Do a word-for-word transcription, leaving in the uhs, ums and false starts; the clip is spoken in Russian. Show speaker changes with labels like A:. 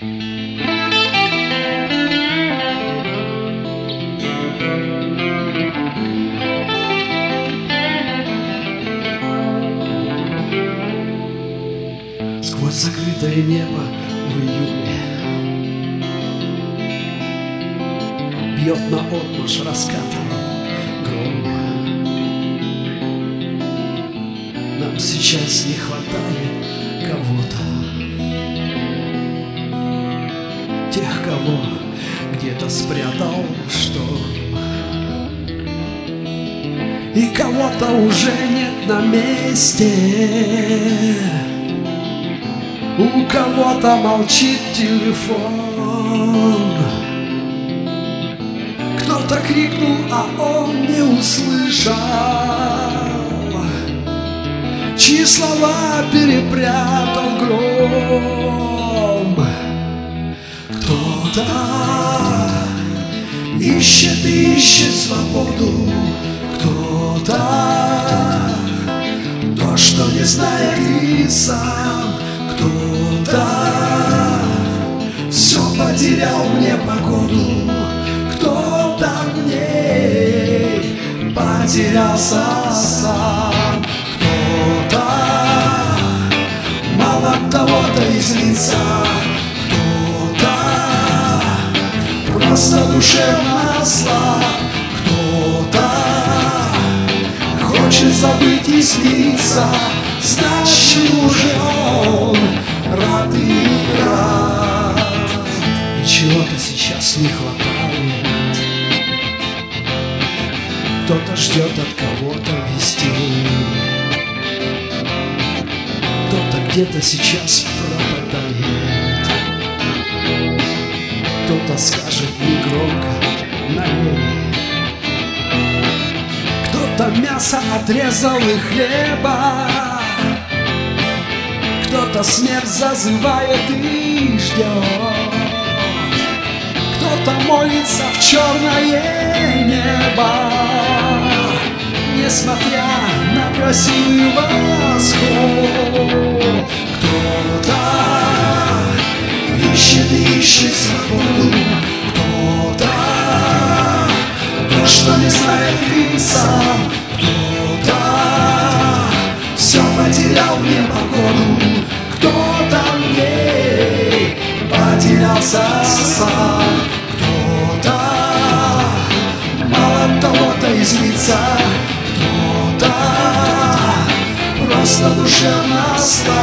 A: Сквозь закрытое небо в июле бьет наотмашь раскатанный гром. Нам сейчас не хватает кого-то, тех, кого где-то спрятал шторм, и кого-то уже нет на месте. У кого-то молчит телефон. Кто-то крикнул, а он не услышал, чьи слова перепрятал гром. Кто-то ищет и ищет свободу, кто-то то, что не знает и сам. Кто-то все потерял в непогоду, кто-то в ней потерялся сам. Кто-то мало кого-то излиться, кто-то просто душевно слаб, кто-то хочет забыть и слиться. Значит, уже он рад и рад. И чего-то сейчас не хватает. Кто-то ждет от кого-то вестей, кто-то где-то сейчас пропадает, кто-то скажет негромко на ней. Кто-то мясо отрезал и хлеба, кто-то смерть зазывает и ждет, кто-то молится в черное небо, несмотря на красивый восход. Кто-то ищет и ищет свободу, кто-то то, что не знает и сам, кто-то все потерял в непогоду, кто-то в ней потерялся сам. Кто-то мало кого-то излиться, кто-то просто душевно слаб.